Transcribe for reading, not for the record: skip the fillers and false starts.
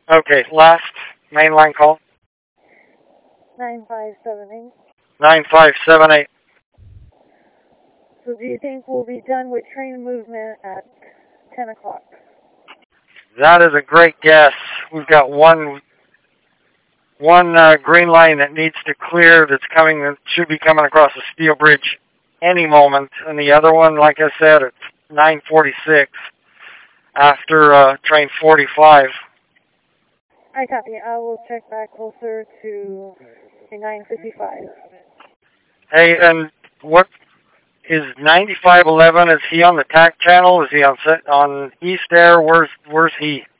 Okay, last mainline call. 9578. 9578. So do you think we'll be done with train movement at 10 o'clock? That is a great guess. We've got one green line that needs to clear that should be coming across the steel bridge any moment. And the other one, like I said, it's 9:46 after train 45. I copy. I will check back closer to 9:55. Hey, and what is 9511? Is he on the TAC channel? Is he on East Air? Where's he?